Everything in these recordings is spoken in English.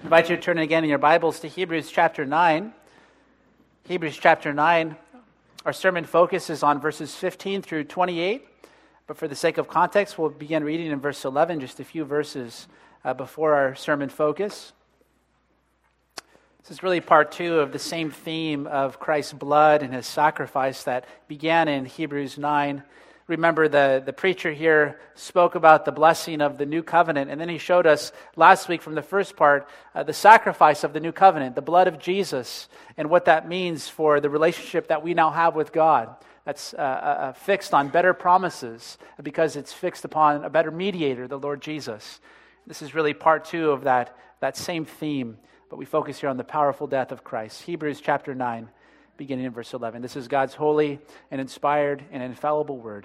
I invite you to turn again in your Bibles to Hebrews chapter 9. Hebrews chapter 9, our sermon focus is on verses 15 through 28, but for the sake of context, we'll begin reading in verse 11, just a few verses before our sermon focus. This is really part two of the same theme of Christ's blood and his sacrifice that began in Hebrews 9. Remember, the preacher here spoke about the blessing of the new covenant, and then he showed us last week from the first part the sacrifice of the new covenant, the blood of Jesus, and what that means for the relationship that we now have with God. That's fixed on better promises because it's fixed upon a better mediator, the Lord Jesus. This is really part two of that same theme, but we focus here on the powerful death of Christ. Hebrews chapter 9, beginning in verse 11. This is God's holy and inspired and infallible word.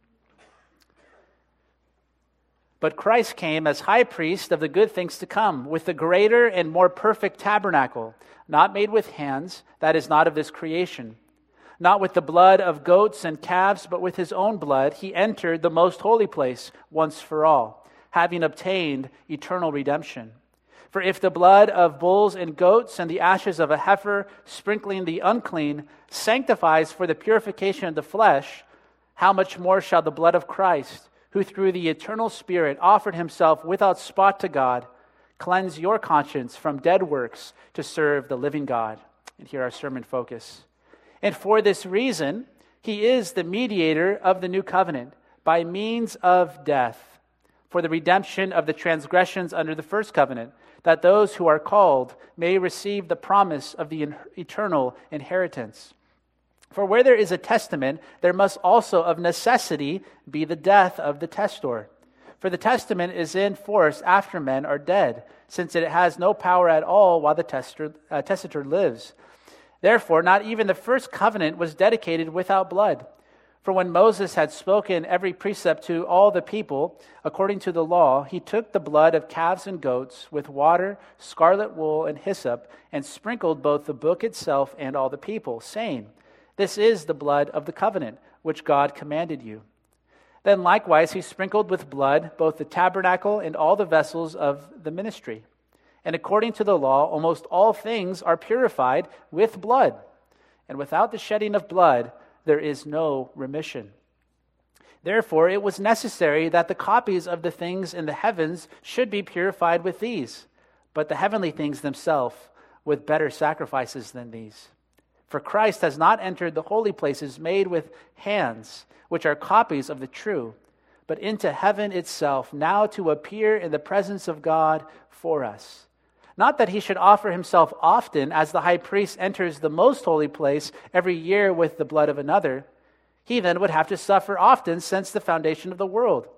But Christ came as high priest of the good things to come, with the greater and more perfect tabernacle, not made with hands, that is not of this creation. Not with the blood of goats and calves, but with his own blood, he entered the most holy place once for all, having obtained eternal redemption. For if the blood of bulls and goats and the ashes of a heifer, sprinkling the unclean, sanctifies for the purification of the flesh, how much more shall the blood of Christ, who through the eternal Spirit offered himself without spot to God, cleanse your conscience from dead works to serve the living God. And here our sermon focus. And for this reason, he is the mediator of the new covenant by means of death, for the redemption of the transgressions under the first covenant, that those who are called may receive the promise of the eternal inheritance. For where there is a testament, there must also of necessity be the death of the testor. For the testament is in force after men are dead, since it has no power at all while the testator lives. Therefore, not even the first covenant was dedicated without blood. For when Moses had spoken every precept to all the people, according to the law, he took the blood of calves and goats with water, scarlet wool, and hyssop, and sprinkled both the book itself and all the people, saying, "This is the blood of the covenant, which God commanded you." Then likewise he sprinkled with blood both the tabernacle and all the vessels of the ministry. And according to the law, almost all things are purified with blood. And without the shedding of blood, there is no remission. Therefore, it was necessary that the copies of the things in the heavens should be purified with these, but the heavenly things themselves with better sacrifices than these. For Christ has not entered the holy places made with hands, which are copies of the true, but into heaven itself, now to appear in the presence of God for us. Not that he should offer himself often, as the high priest enters the most holy place every year with the blood of another. He then would have to suffer often since the foundation of the world.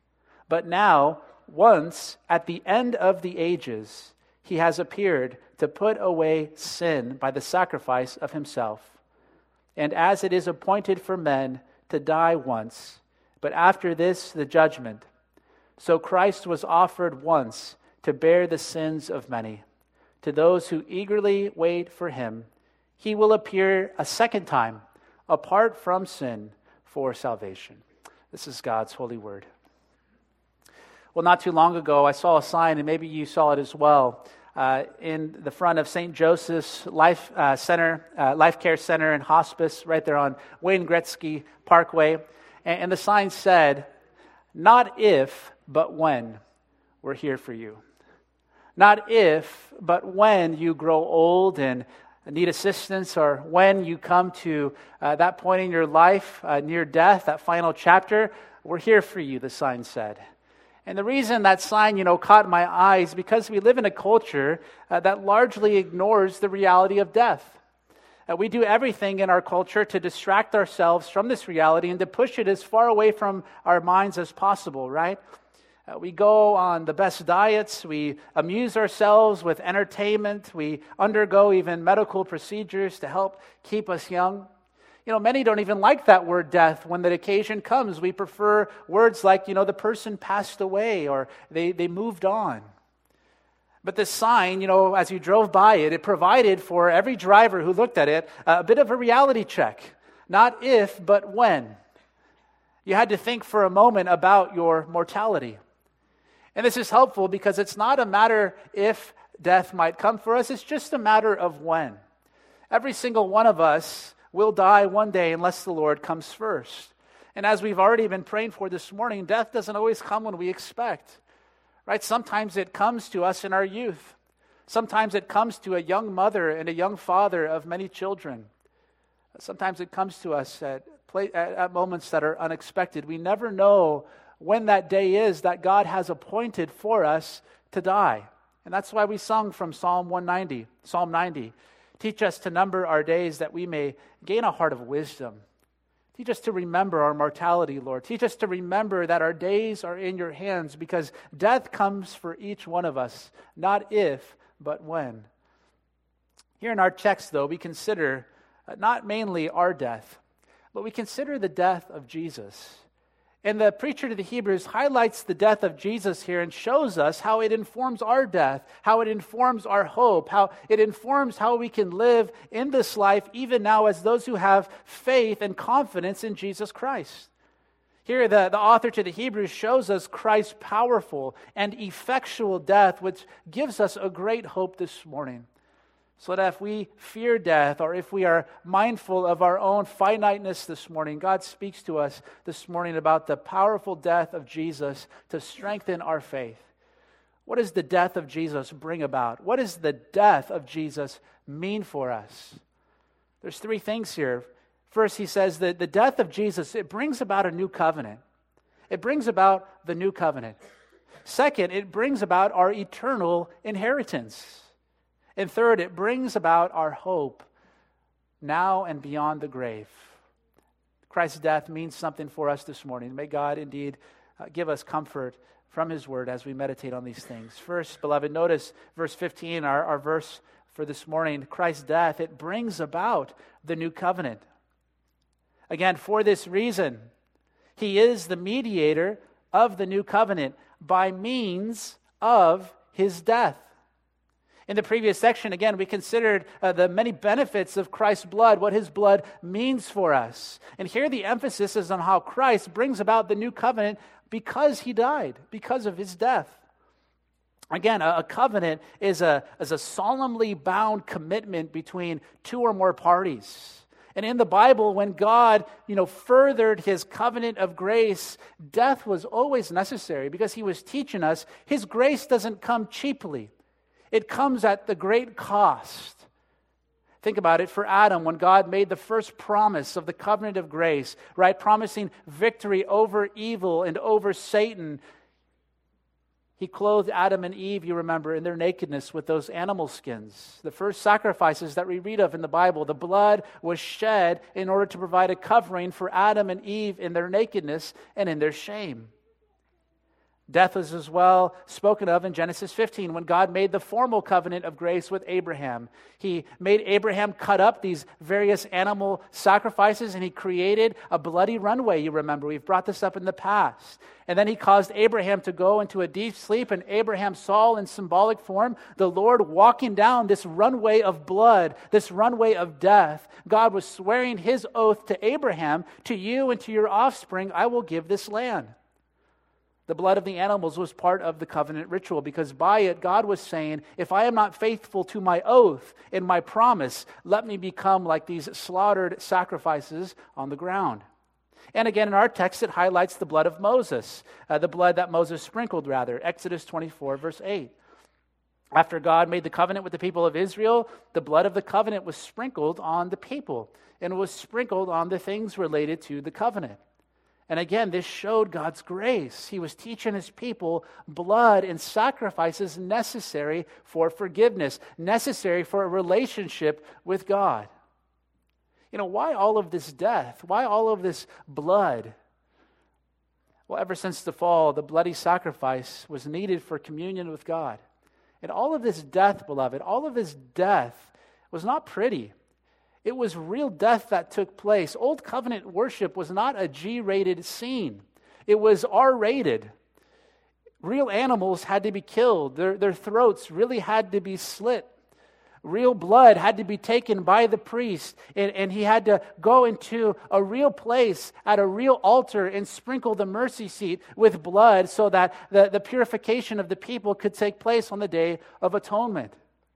But now, once at the end of the ages, he has appeared to put away sin by the sacrifice of himself. And as it is appointed for men to die once, but after this the judgment, so Christ was offered once to bear the sins of many. To those who eagerly wait for him, he will appear a second time, apart from sin, for salvation. This is God's holy word. Well, not too long ago, I saw a sign, and maybe you saw it as well, in the front of St. Joseph's Life Care Center and Hospice, right there on Wayne Gretzky Parkway. And the sign said, "Not if, but when, we're here for you." Not if, but when you grow old and need assistance, or when you come to that point in your life, near death, that final chapter, we're here for you, the sign said. And the reason that sign, caught my eye is because we live in a culture that largely ignores the reality of death. We do everything in our culture to distract ourselves from this reality and to push it as far away from our minds as possible, right? We go on the best diets, we amuse ourselves with entertainment, we undergo even medical procedures to help keep us young. Many don't even like that word death when the occasion comes. We prefer words like, the person passed away or they moved on. But this sign, as you drove by it, it provided for every driver who looked at it a bit of a reality check. Not if, but when. You had to think for a moment about your mortality. And this is helpful because it's not a matter if death might come for us. It's just a matter of when. Every single one of us will die one day unless the Lord comes first. And as we've already been praying for this morning, death doesn't always come when we expect. Right? Sometimes it comes to us in our youth. Sometimes it comes to a young mother and a young father of many children. Sometimes it comes to us at moments that are unexpected. We never know when that day is that God has appointed for us to die. And that's why we sung from Psalm 90. Teach us to number our days that we may gain a heart of wisdom. Teach us to remember our mortality, Lord. Teach us to remember that our days are in your hands, because death comes for each one of us, not if, but when. Here in our text, though, we consider not mainly our death, but we consider the death of Jesus. And the preacher to the Hebrews highlights the death of Jesus here and shows us how it informs our death, how it informs our hope, how it informs how we can live in this life even now as those who have faith and confidence in Jesus Christ. Here, the author to the Hebrews shows us Christ's powerful and effectual death, which gives us a great hope this morning. So that if we fear death, or if we are mindful of our own finiteness this morning, God speaks to us this morning about the powerful death of Jesus to strengthen our faith. What does the death of Jesus bring about? What does the death of Jesus mean for us? There's three things here. First, he says that the death of Jesus, it brings about a new covenant. It brings about the new covenant. Second, it brings about our eternal inheritance. And third, it brings about our hope now and beyond the grave. Christ's death means something for us this morning. May God indeed give us comfort from his word as we meditate on these things. First, beloved, notice verse 15, our verse for this morning. Christ's death, it brings about the new covenant. Again, for this reason, he is the mediator of the new covenant by means of his death. In the previous section, again, we considered the many benefits of Christ's blood, what his blood means for us. And here the emphasis is on how Christ brings about the new covenant because he died, because of his death. Again, a covenant is a solemnly bound commitment between two or more parties. And in the Bible, when God, furthered his covenant of grace, death was always necessary because he was teaching us his grace doesn't come cheaply. It comes at the great cost. Think about it. For Adam, when God made the first promise of the covenant of grace, right, promising victory over evil and over Satan, he clothed Adam and Eve, you remember, in their nakedness with those animal skins. The first sacrifices that we read of in the Bible, the blood was shed in order to provide a covering for Adam and Eve in their nakedness and in their shame. Death was as well spoken of in Genesis 15 when God made the formal covenant of grace with Abraham. He made Abraham cut up these various animal sacrifices, and he created a bloody runway, you remember. We've brought this up in the past. And then he caused Abraham to go into a deep sleep, and Abraham saw in symbolic form the Lord walking down this runway of blood, this runway of death. God was swearing his oath to Abraham, to you and to your offspring, I will give this land. The blood of the animals was part of the covenant ritual because by it, God was saying, if I am not faithful to my oath and my promise, let me become like these slaughtered sacrifices on the ground. And again, in our text, it highlights the blood of Moses, the blood that Moses sprinkled, Exodus 24, verse 8. After God made the covenant with the people of Israel, the blood of the covenant was sprinkled on the people, and it was sprinkled on the things related to the covenant. And again, this showed God's grace. He was teaching his people blood and sacrifices necessary for forgiveness, necessary for a relationship with God. Why all of this death? Why all of this blood? Well, ever since the fall, the bloody sacrifice was needed for communion with God. And all of this death, beloved, all of this death was not pretty. It was real death that took place. Old covenant worship was not a G-rated scene. It was R-rated. Real animals had to be killed. Their throats really had to be slit. Real blood had to be taken by the priest, and he had to go into a real place at a real altar and sprinkle the mercy seat with blood so that the purification of the people could take place on the Day of Atonement.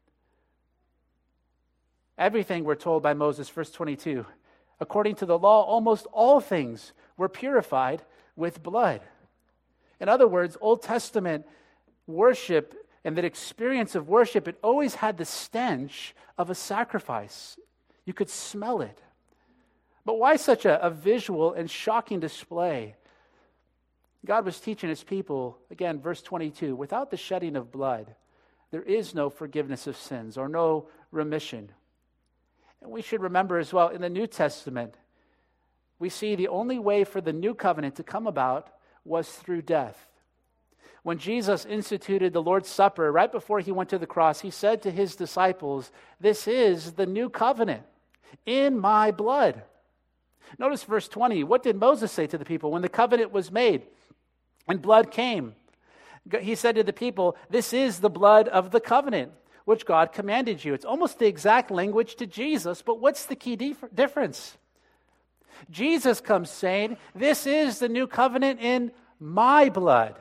Everything, we're told by Moses, verse 22, according to the law, almost all things were purified with blood. In other words, Old Testament worship and that experience of worship, it always had the stench of a sacrifice. You could smell it. But why such a visual and shocking display? God was teaching his people, again, verse 22, without the shedding of blood, there is no forgiveness of sins or no remission. And we should remember as well, in the New Testament, we see the only way for the new covenant to come about was through death. When Jesus instituted the Lord's Supper, right before he went to the cross, he said to his disciples, "This is the new covenant in my blood." Notice verse 20. What did Moses say to the people when the covenant was made and blood came? He said to the people, "This is the blood of the covenant, which God commanded you." It's almost the exact language to Jesus, but what's the key difference? Jesus comes saying, "This is the new covenant in my blood."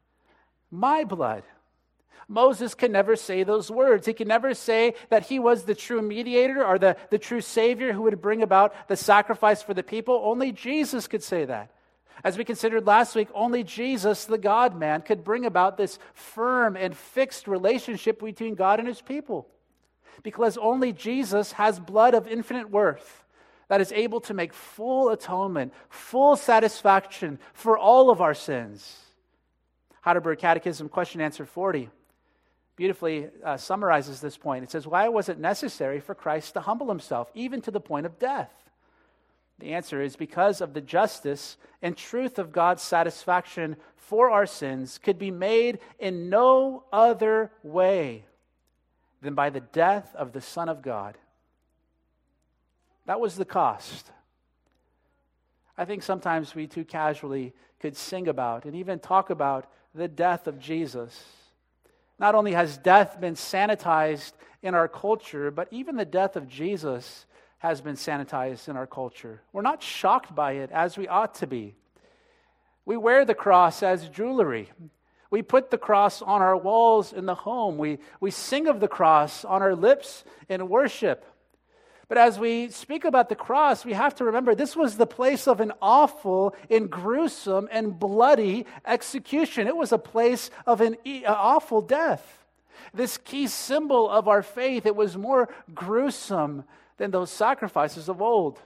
My blood. Moses can never say those words. He can never say that he was the true mediator or the true Savior who would bring about the sacrifice for the people. Only Jesus could say that. As we considered last week, only Jesus, the God-man, could bring about this firm and fixed relationship between God and his people. Because only Jesus has blood of infinite worth that is able to make full atonement, full satisfaction for all of our sins. Heidelberg Catechism, question answer 40, beautifully summarizes this point. It says, why was it necessary for Christ to humble himself, even to the point of death? The answer is because of the justice and truth of God's satisfaction for our sins could be made in no other way than by the death of the Son of God. That was the cost. I think sometimes we too casually could sing about and even talk about the death of Jesus. Not only has death been sanitized in our culture, but even the death of Jesus has been sanitized in our culture. We're not shocked by it as we ought to be. We wear the cross as jewelry. We put the cross on our walls in the home. We sing of the cross on our lips in worship. But as we speak about the cross, we have to remember this was the place of an awful and gruesome and bloody execution. It was a place of an awful death. This key symbol of our faith, it was more gruesome than those sacrifices of old.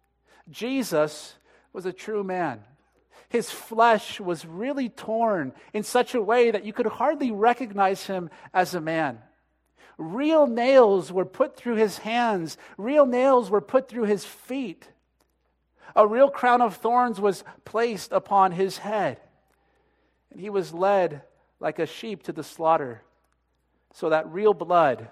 Jesus was a true man. His flesh was really torn in such a way that you could hardly recognize him as a man. Real nails were put through his hands. Real nails were put through his feet. A real crown of thorns was placed upon his head. And he was led like a sheep to the slaughter. So that real blood,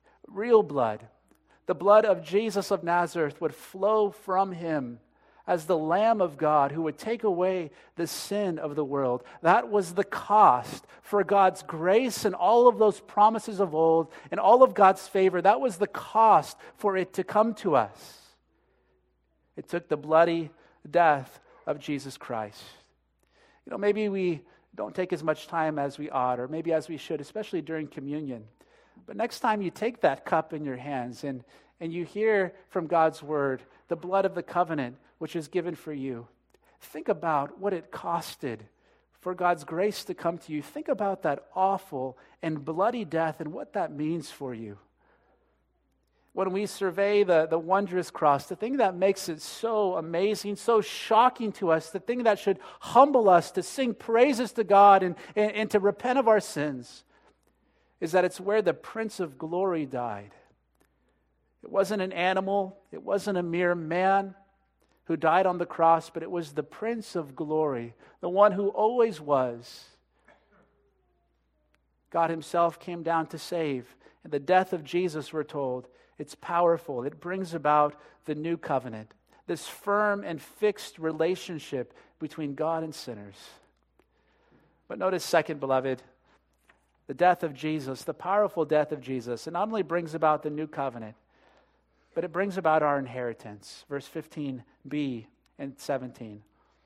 the blood of Jesus of Nazareth would flow from him as the Lamb of God who would take away the sin of the world. That was the cost for God's grace and all of those promises of old and all of God's favor. That was the cost for it to come to us. It took the bloody death of Jesus Christ. You know, maybe we don't take as much time as we ought, or maybe as we should, especially during communion. But next time you take that cup in your hands and you hear from God's word, the blood of the covenant, which is given for you. Think about what it costed for God's grace to come to you. Think about that awful and bloody death and what that means for you. When we survey the wondrous cross, the thing that makes it so amazing, so shocking to us, the thing that should humble us to sing praises to God and to repent of our sins, is that it's where the Prince of Glory died. It wasn't an animal, it wasn't a mere man who died on the cross, but it was the Prince of Glory, the one who always was. God himself came down to save. And the death of Jesus, we're told, it's powerful. It brings about the new covenant, this firm and fixed relationship between God and sinners. But notice second, beloved, the death of Jesus, the powerful death of Jesus, it not only brings about the new covenant, but it brings about our inheritance. Verse 15b and 17.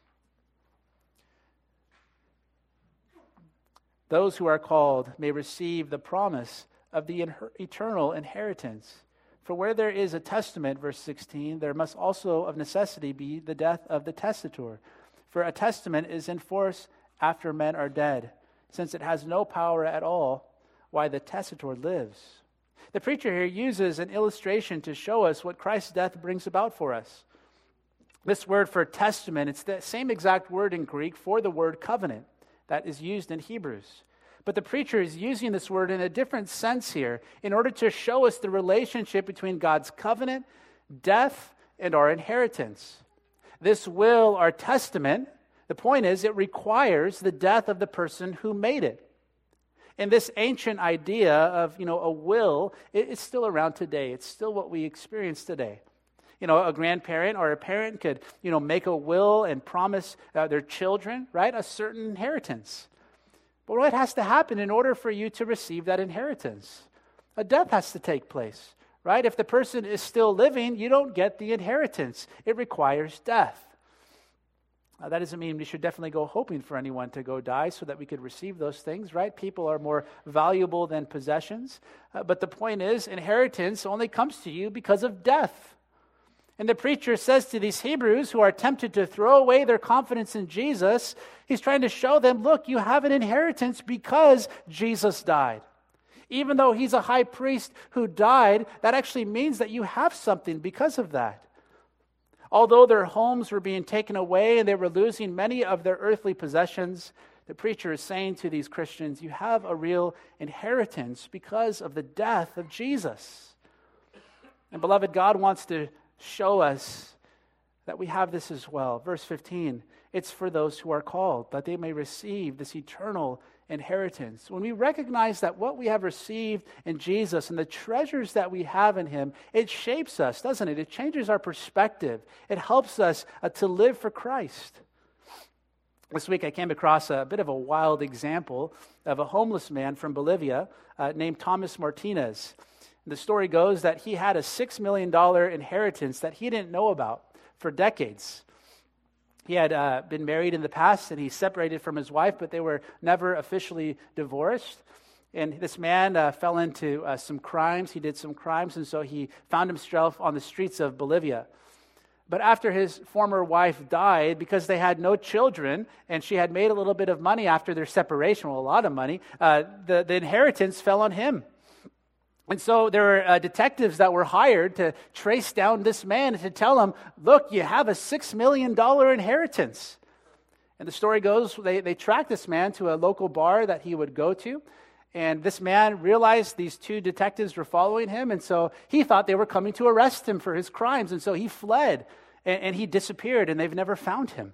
Those who are called may receive the promise of the eternal inheritance. For where there is a testament, verse 16, there must also of necessity be the death of the testator. For a testament is in force after men are dead, since it has no power at all while the testator lives. The preacher here uses an illustration to show us what Christ's death brings about for us. This word for testament, it's the same exact word in Greek for the word covenant that is used in Hebrews. But the preacher is using this word in a different sense here in order to show us the relationship between God's covenant, death, and our inheritance. This will, our testament, the point is it requires the death of the person who made it. And this ancient idea of, a will, it's still around today. It's still what we experience today. A grandparent or a parent could, make a will and promise their children, right, a certain inheritance. But what has to happen in order for you to receive that inheritance? A death has to take place, right? If the person is still living, you don't get the inheritance. It requires death. That doesn't mean we should definitely go hoping for anyone to go die so that we could receive those things, right? People are more valuable than possessions. But the point is, inheritance only comes to you because of death. And the preacher says to these Hebrews who are tempted to throw away their confidence in Jesus, he's trying to show them, look, you have an inheritance because Jesus died. Even though he's a high priest who died, that actually means that you have something because of that. Although their homes were being taken away and they were losing many of their earthly possessions, the preacher is saying to these Christians, you have a real inheritance because of the death of Jesus. And beloved, God wants to show us that we have this as well. Verse 15, it's for those who are called, that they may receive this eternal inheritance. When we recognize that what we have received in Jesus and the treasures that we have in him, it shapes us, doesn't it? It changes our perspective. It helps us to live for Christ. This week I came across a bit of a wild example of a homeless man from Bolivia named Thomas Martinez. The story goes that he had a $6 million inheritance that he didn't know about for decades. He had been married in the past, and he separated from his wife, but they were never officially divorced. And this man fell into some crimes. He did some crimes, and so he found himself on the streets of Bolivia. But after his former wife died, because they had no children, and she had made a little bit of money after their separation, well, a lot of money, the inheritance fell on him. And so there were detectives that were hired to trace down this man and to tell him, look, you have a $6 million inheritance. And the story goes, they tracked this man to a local bar that he would go to. And this man realized these two detectives were following him. And so he thought they were coming to arrest him for his crimes. And so he fled and he disappeared, and they've never found him.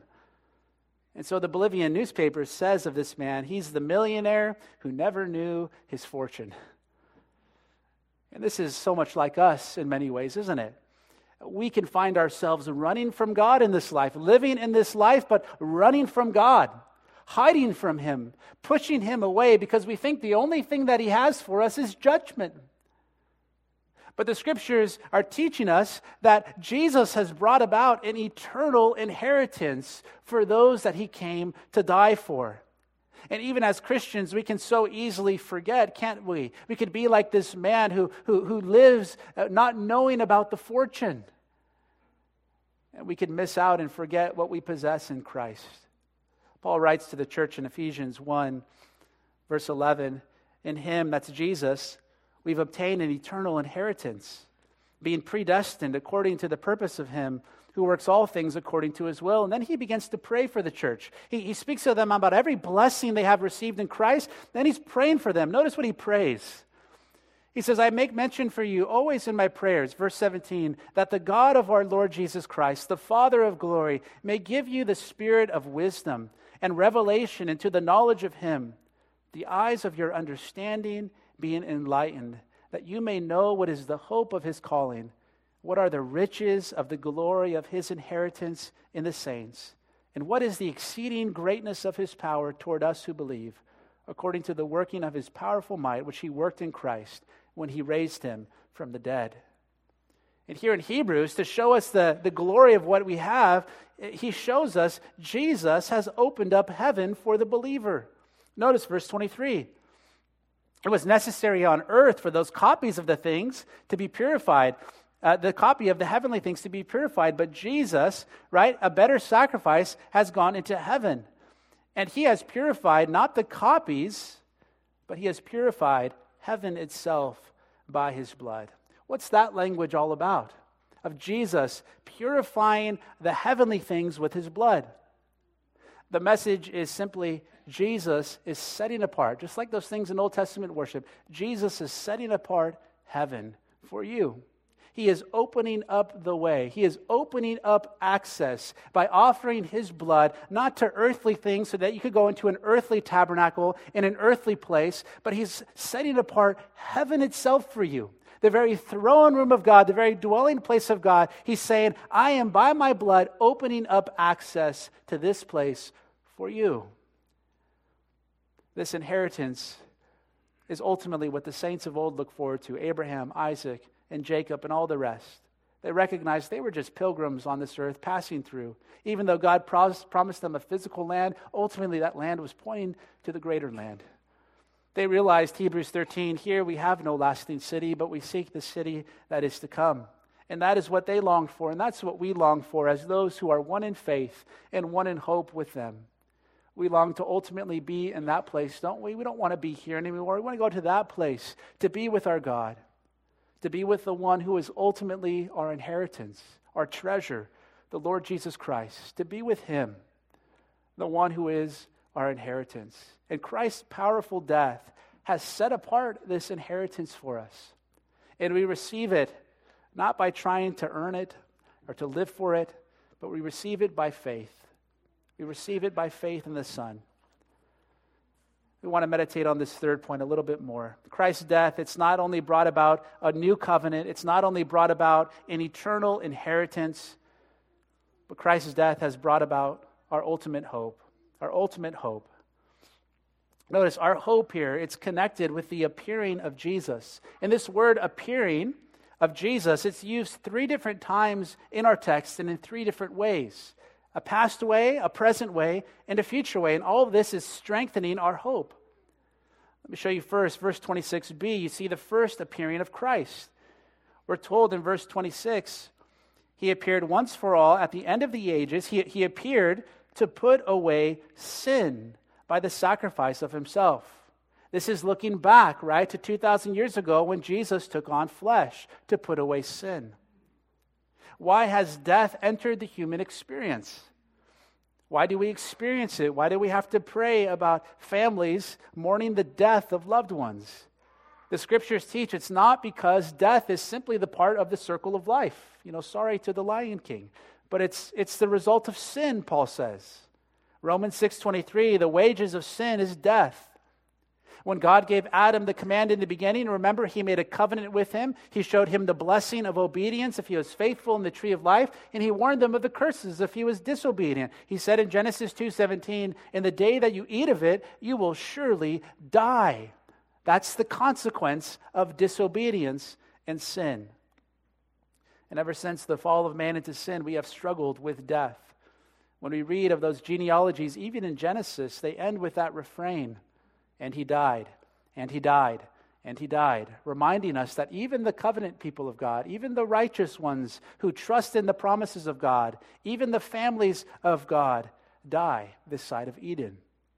And so the Bolivian newspaper says of this man, he's the millionaire who never knew his fortune. And this is so much like us in many ways, isn't it? We can find ourselves running from God in this life, living in this life, but running from God, hiding from him, pushing him away because we think the only thing that he has for us is judgment. But the scriptures are teaching us that Jesus has brought about an eternal inheritance for those that he came to die for. And even as Christians, we can so easily forget, can't we? We could be like this man who lives not knowing about the fortune. And we could miss out and forget what we possess in Christ. Paul writes to the church in Ephesians 1, verse 11, in him, that's Jesus, we've obtained an eternal inheritance, being predestined according to the purpose of him who works all things according to his will. And then he begins to pray for the church. He speaks to them about every blessing they have received in Christ. Then he's praying for them. Notice what he prays. He says, I make mention for you always in my prayers, verse 17, that the God of our Lord Jesus Christ, the Father of glory, may give you the spirit of wisdom and revelation into the knowledge of him, the eyes of your understanding being enlightened, that you may know what is the hope of his calling, what are the riches of the glory of his inheritance in the saints? And what is the exceeding greatness of his power toward us who believe, according to the working of his powerful might, which he worked in Christ when he raised him from the dead. And here in Hebrews, to show us the glory of what we have, he shows us Jesus has opened up heaven for the believer. Notice verse 23. It was necessary on earth for those copies of the things to be purified, the copy of the heavenly things to be purified. But Jesus, right, a better sacrifice has gone into heaven. And he has purified not the copies, but he has purified heaven itself by his blood. What's that language all about? Of Jesus purifying the heavenly things with his blood. The message is simply Jesus is setting apart, just like those things in Old Testament worship, Jesus is setting apart heaven for you. He is opening up the way. He is opening up access by offering his blood, not to earthly things so that you could go into an earthly tabernacle in an earthly place, but he's setting apart heaven itself for you. The very throne room of God, the very dwelling place of God. He's saying, I am by my blood opening up access to this place for you. This inheritance is ultimately what the saints of old look forward to. Abraham, Isaac, and Jacob, and all the rest. They recognized they were just pilgrims on this earth passing through. Even though God promised them a physical land, ultimately that land was pointing to the greater land. They realized, Hebrews 13, here we have no lasting city, but we seek the city that is to come. And that is what they longed for, and that's what we long for as those who are one in faith and one in hope with them. We long to ultimately be in that place, don't we? We don't want to be here anymore. We want to go to that place to be with our God, to be with the one who is ultimately our inheritance, our treasure, the Lord Jesus Christ, to be with him, the one who is our inheritance. And Christ's powerful death has set apart this inheritance for us. And we receive it not by trying to earn it or to live for it, but we receive it by faith. We receive it by faith in the Son. We want to meditate on this third point a little bit more. Christ's death, it's not only brought about a new covenant, it's not only brought about an eternal inheritance, but Christ's death has brought about our ultimate hope. Our ultimate hope. Notice our hope here, it's connected with the appearing of Jesus. And this word appearing of Jesus, it's used 3 different times in our text and in 3 different ways. A past way, a present way, and a future way. And all of this is strengthening our hope. Let me show you first, verse 26b. You see the first appearing of Christ. We're told in verse 26, he appeared once for all at the end of the ages. He appeared to put away sin by the sacrifice of himself. This is looking back, right, to 2,000 years ago when Jesus took on flesh to put away sin. Why has death entered the human experience? Why do we experience it? Why do we have to pray about families mourning the death of loved ones? The scriptures teach it's not because death is simply the part of the circle of life. Sorry to the Lion King. But it's the result of sin, Paul says. Romans 6:23, the wages of sin is death. When God gave Adam the command in the beginning, remember, he made a covenant with him. He showed him the blessing of obedience if he was faithful in the tree of life, and he warned them of the curses if he was disobedient. He said in Genesis 2:17, in the day that you eat of it, you will surely die. That's the consequence of disobedience and sin. And ever since the fall of man into sin, we have struggled with death. When we read of those genealogies, even in Genesis, they end with that refrain, and he died, and he died, and he died, reminding us that even the covenant people of God, even the righteous ones who trust in the promises of God, even the families of God, die this side of Eden.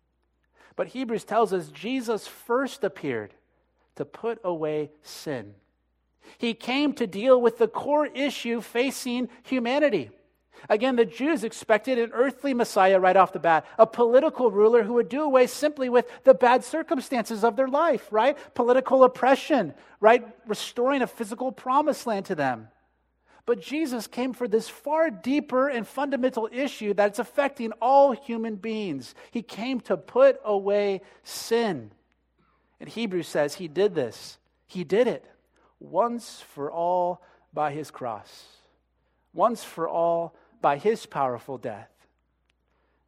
But Hebrews tells us Jesus first appeared to put away sin. He came to deal with the core issue facing humanity. Again, the Jews expected an earthly Messiah right off the bat, a political ruler who would do away simply with the bad circumstances of their life, right? Political oppression, right? Restoring a physical promised land to them. But Jesus came for this far deeper and fundamental issue that's affecting all human beings. He came to put away sin. And Hebrews says he did this. He did it once for all by his cross. Once for all by his powerful death.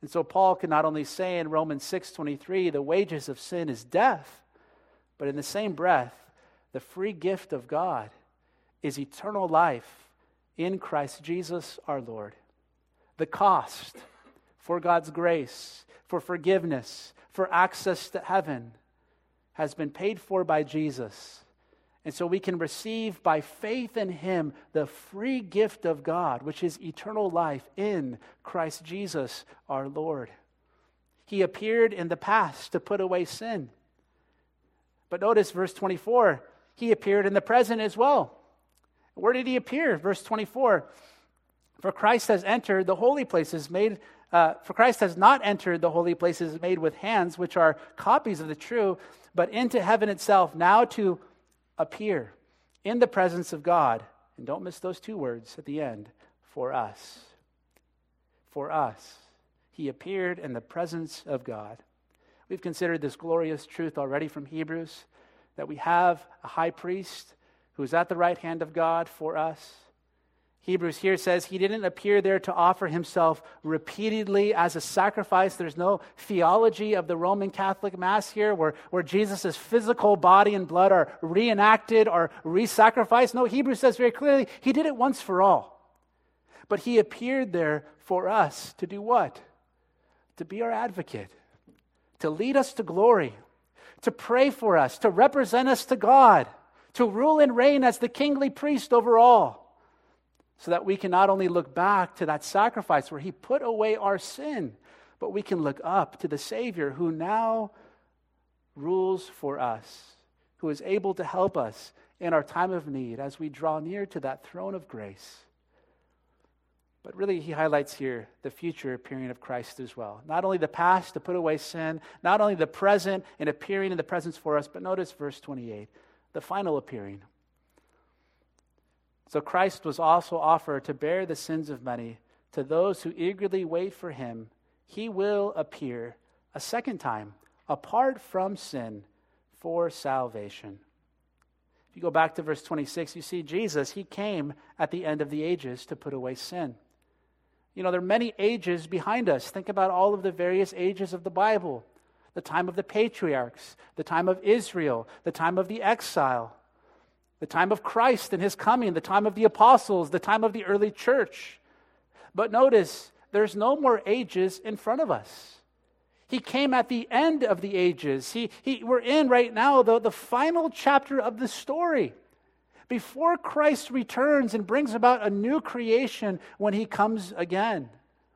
And so Paul can not only say in Romans 6:23, the wages of sin is death, but in the same breath, the free gift of God is eternal life in Christ Jesus our Lord. The cost for God's grace, for forgiveness, for access to heaven has been paid for by Jesus. And so we can receive by faith in him the free gift of God, which is eternal life in Christ Jesus our Lord. He appeared in the past to put away sin. But notice verse 24, he appeared in the present as well. Where did he appear? Verse 24, for Christ has entered the holy places made for Christ has not entered the holy places made with hands, which are copies of the true, but into heaven itself, now to appear in the presence of God. And don't miss those two words at the end, for us. For us. He appeared in the presence of God. We've considered this glorious truth already from Hebrews, that we have a high priest who is at the right hand of God for us. Hebrews here says he didn't appear there to offer himself repeatedly as a sacrifice. There's no theology of the Roman Catholic Mass here where Jesus' physical body and blood are reenacted or re-sacrificed. No, Hebrews says very clearly he did it once for all. But he appeared there for us to do what? To be our advocate, to lead us to glory, to pray for us, to represent us to God, to rule and reign as the kingly priest over all. So that we can not only look back to that sacrifice where he put away our sin, but we can look up to the Savior who now rules for us, who is able to help us in our time of need as we draw near to that throne of grace. But really, he highlights here the future appearing of Christ as well. Not only the past to put away sin, not only the present in appearing in the presence for us, but notice verse 28, the final appearing. So Christ was also offered to bear the sins of many. To those who eagerly wait for him, he will appear a second time, apart from sin, for salvation. If you go back to verse 26, you see Jesus, he came at the end of the ages to put away sin. You know, there are many ages behind us. Think about all of the various ages of the Bible. The time of the patriarchs, the time of Israel, the time of the exile, the time of Christ and his coming, the time of the apostles, the time of the early church. But notice, there's no more ages in front of us. He came at the end of the ages. We're in right now the final chapter of the story. Before Christ returns and brings about a new creation when he comes again.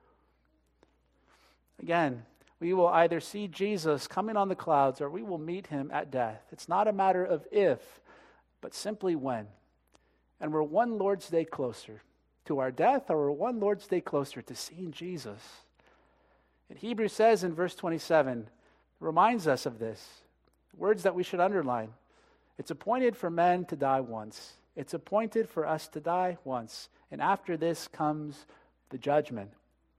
Again, we will either see Jesus coming on the clouds or we will meet him at death. It's not a matter of if, but simply when. And we're one Lord's Day closer to our death, or we're one Lord's Day closer to seeing Jesus. And Hebrews says in verse 27, reminds us of this, words that we should underline. It's appointed for men to die once. It's appointed for us to die once. And after this comes the judgment.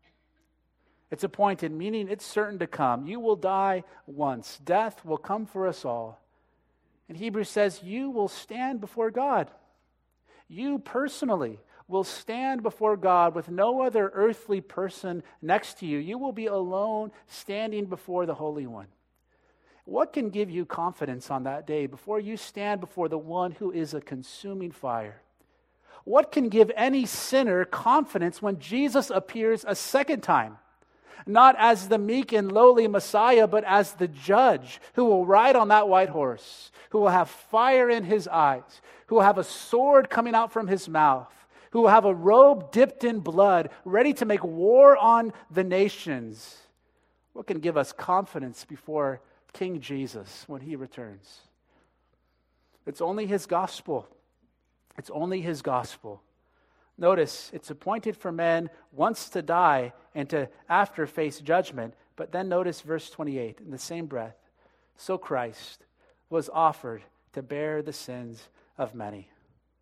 It's appointed, meaning it's certain to come. You will die once. Death will come for us all. And Hebrews says, you will stand before God. You personally will stand before God with no other earthly person next to you. You will be alone standing before the Holy One. What can give you confidence on that day before you stand before the one who is a consuming fire? What can give any sinner confidence when Jesus appears a second time? Not as the meek and lowly Messiah, but as the judge who will ride on that white horse, who will have fire in his eyes, who will have a sword coming out from his mouth, who will have a robe dipped in blood, ready to make war on the nations. What can give us confidence before King Jesus when he returns? It's only his gospel. It's only his gospel. Notice, it's appointed for men once to die and to after face judgment. But then notice verse 28, in the same breath. So Christ was offered to bear the sins of many.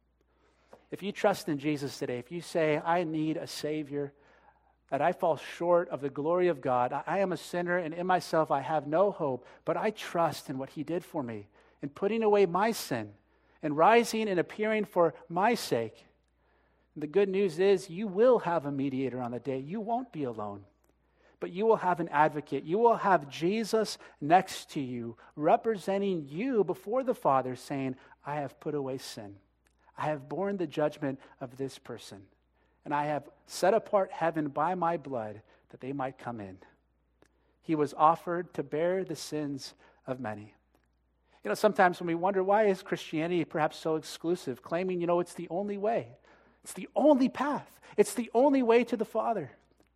If you trust in Jesus today, if you say, I need a Savior, that I fall short of the glory of God, I am a sinner and in myself I have no hope, but I trust in what he did for me, in putting away my sin, and rising and appearing for my sake. The good news is you will have a mediator on the day. You won't be alone But you will have an advocate. You will have Jesus next to you, representing you before the Father, saying, I have put away sin. I have borne the judgment of this person. And I have set apart heaven by my blood that they might come in. He was offered to bear the sins of many. You know, sometimes when we wonder, why is Christianity perhaps so exclusive, claiming, it's the only way. It's the only path. It's the only way to the Father.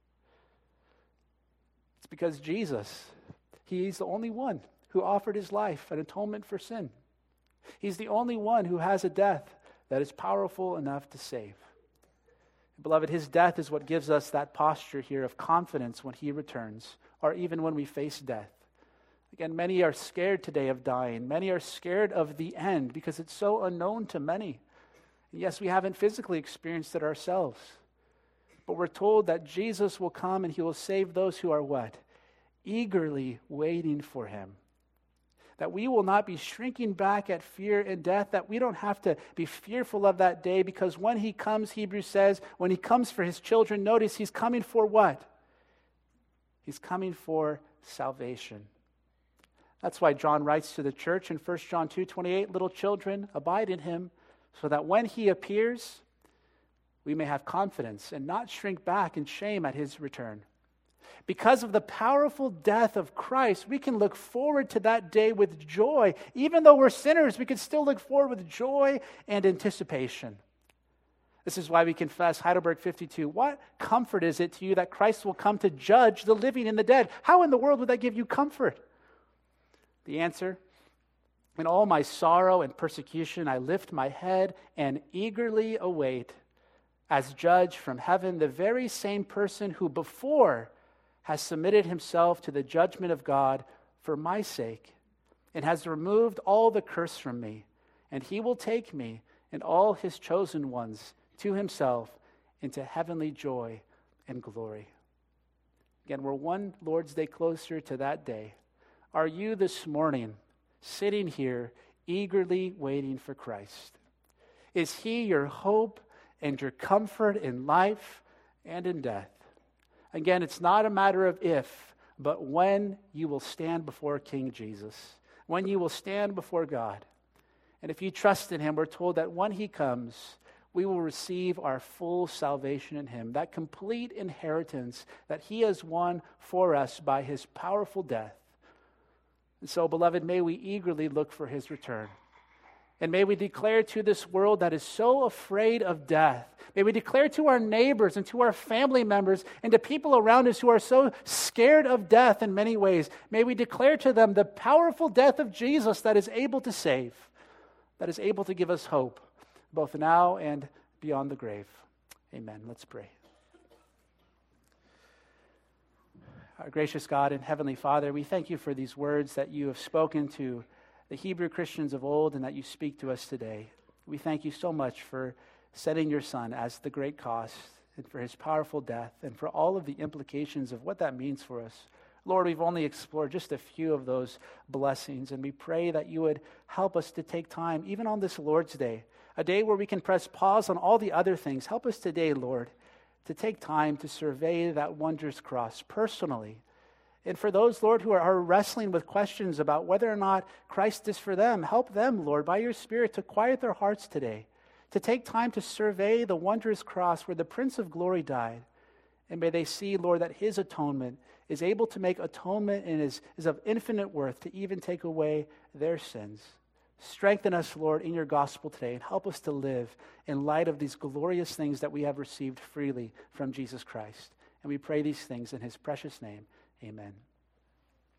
It's because Jesus, he's the only one who offered his life an atonement for sin. He's the only one who has a death that is powerful enough to save. Beloved, his death is what gives us that posture here of confidence when he returns, or even when we face death. Again, many are scared today of dying. Many are scared of the end because it's so unknown to many. Yes, we haven't physically experienced it ourselves. But we're told that Jesus will come and he will save those who are what? Eagerly waiting for him. That we will not be shrinking back at fear and death, that we don't have to be fearful of that day, because when he comes, Hebrews says, when he comes for his children, notice he's coming for what? He's coming for salvation. That's why John writes to the church in 1 John 2:28, little children, abide in him, so that when he appears, we may have confidence and not shrink back in shame at his return. Because of the powerful death of Christ, we can look forward to that day with joy. Even though we're sinners, we can still look forward with joy and anticipation. This is why we confess Heidelberg 52. What comfort is it to you that Christ will come to judge the living and the dead? How in the world would that give you comfort? The answer, in all my sorrow and persecution, I lift my head and eagerly await, as judge from heaven, the very same person who before has submitted himself to the judgment of God for my sake, and has removed all the curse from me, and he will take me and all his chosen ones to himself into heavenly joy and glory. Again, we're one Lord's Day closer to that day. Are you this morning sitting here eagerly waiting for Christ? Is he your hope and your comfort in life and in death? Again, it's not a matter of if, but when you will stand before King Jesus, when you will stand before God. And if you trust in him, we're told that when he comes, we will receive our full salvation in him, that complete inheritance that he has won for us by his powerful death. And so, beloved, may we eagerly look for his return. And may we declare to this world that is so afraid of death, may we declare to our neighbors and to our family members and to people around us who are so scared of death in many ways, may we declare to them the powerful death of Jesus that is able to save, that is able to give us hope, both now and beyond the grave. Amen. Let's pray. Our gracious God and Heavenly Father, we thank you for these words that you have spoken to the Hebrew Christians of old and that you speak to us today. We thank you so much for sending your Son as the great cost and for his powerful death and for all of the implications of what that means for us. Lord, we've only explored just a few of those blessings, and we pray that you would help us to take time, even on this Lord's Day, a day where we can press pause on all the other things. Help us today, Lord, to take time to survey that wondrous cross personally. And for those, Lord, who are wrestling with questions about whether or not Christ is for them, help them, Lord, by your Spirit to quiet their hearts today, to take time to survey the wondrous cross where the Prince of Glory died. And may they see, Lord, that his atonement is able to make atonement and is of infinite worth to even take away their sins. Strengthen us, Lord, in your gospel today and help us to live in light of these glorious things that we have received freely from Jesus Christ. And we pray these things in his precious name. Amen.